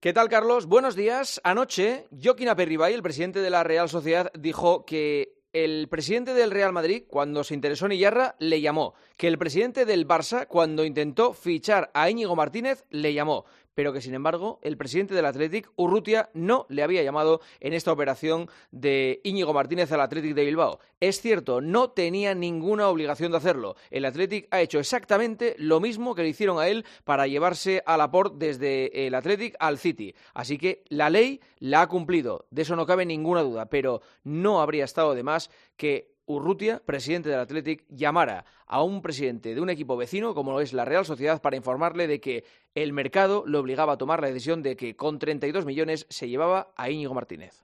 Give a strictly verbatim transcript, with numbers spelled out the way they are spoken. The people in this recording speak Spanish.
¿Qué tal, Carlos? Buenos días. Anoche, Joaquín Aperribay, el presidente de la Real Sociedad, dijo que el presidente del Real Madrid, cuando se interesó en Iyarra, le llamó. Que el presidente del Barça, cuando intentó fichar a Íñigo Martínez, le llamó. Pero que, sin embargo, el presidente del Athletic, Urrutia, no le había llamado en esta operación de Íñigo Martínez al Athletic de Bilbao. Es cierto, no tenía ninguna obligación de hacerlo. El Athletic ha hecho exactamente lo mismo que le hicieron a él para llevarse a Laporte desde el Athletic al City. Así que la ley la ha cumplido, de eso no cabe ninguna duda, pero no habría estado de más que Urrutia, presidente del Athletic, llamara a un presidente de un equipo vecino, como lo es la Real Sociedad, para informarle de que el mercado le obligaba a tomar la decisión de que con treinta y dos millones se llevaba a Íñigo Martínez.